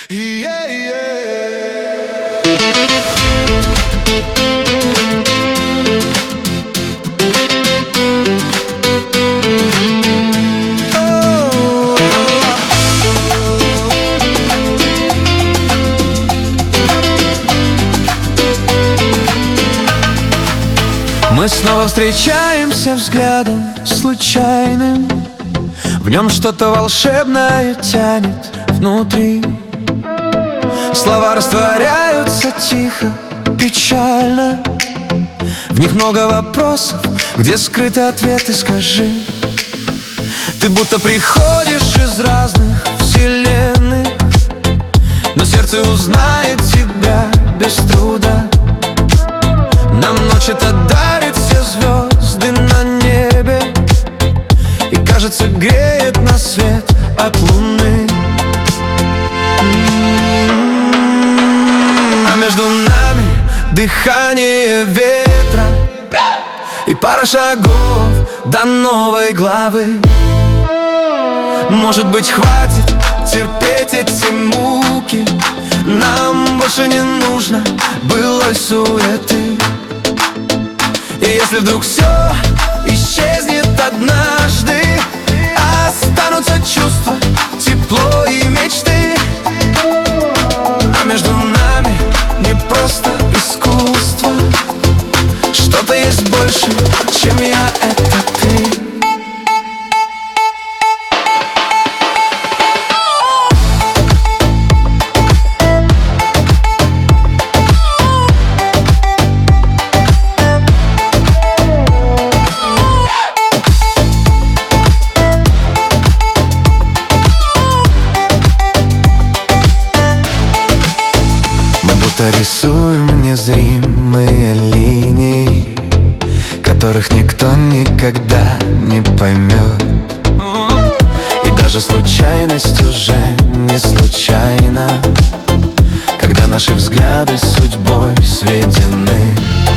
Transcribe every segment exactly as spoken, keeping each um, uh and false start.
Yeah, yeah. Мы снова встречаемся взглядом случайным. В нем что-то волшебное тянет внутри. Слова растворяются тихо, печально. В них много вопросов, где скрыты ответы, скажи. Ты будто приходишь из разных вселенных, но сердце узнает тебя без труда. Нам ночь это дарит все звезды на небе, и, кажется, греет нас свет от луны. А между нами дыхание ветра и пара шагов до новой главы. Может быть, хватит терпеть эти муки. Нам больше не нужно былой суеты. И если вдруг все исчезнет однажды, останутся чувства, тепло и мечты. А между нами не просто искусство. Что-то есть больше, чем я, это ты. Рисуем незримые линии, которых никто никогда не поймет. И даже случайность уже не случайна, когда наши взгляды судьбой сведены.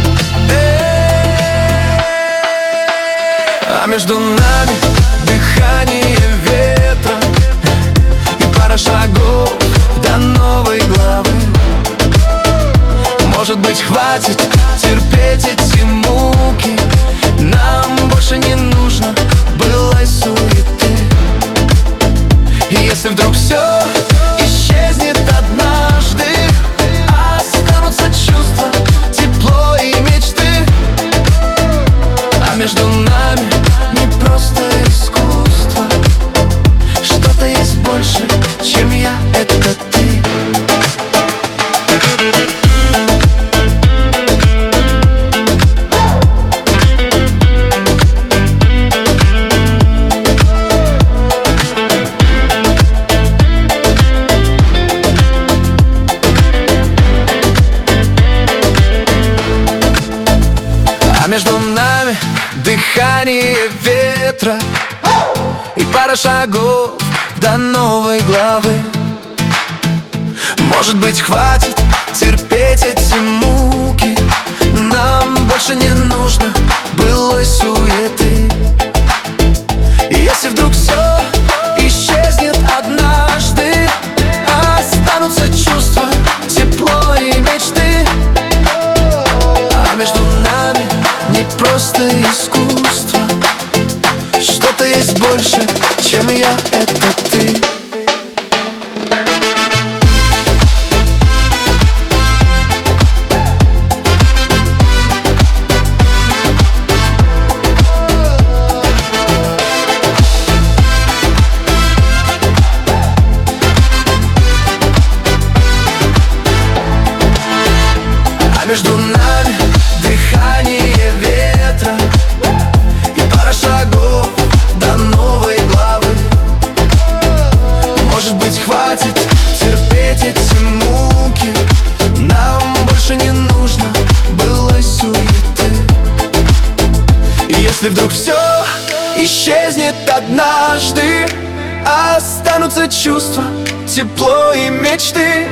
А между нами дыхание ветра и пара шагов до новой главы. Может быть, хватит терпеть эти муки. Нам больше не нужно былой суеты. И если вдруг все исчезнет однажды, останутся чувства, тепло и мечты. А между нами не просто искусство. Что-то есть больше, чем я, это ты. Между нами дыхание ветра и пара шагов до новой главы. Может быть, хватит терпеть эти муки. Нам больше не нужно былой суеты. И если вдруг все исчезнет однажды, останутся чувства, тепло и мечты. А между нами не просто искусство. Что-то есть больше, чем я, это ты. А между нами дыхание ветра и пара шагов до новой главы. Может быть, хватит терпеть эти муки. Нам больше не нужно былой суеты. И если вдруг все исчезнет однажды, останутся чувства, тепло и мечты.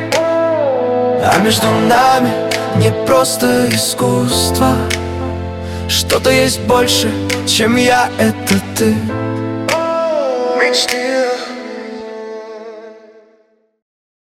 А между нами не просто искусство. Что-то есть больше, чем я, это ты. Мечты.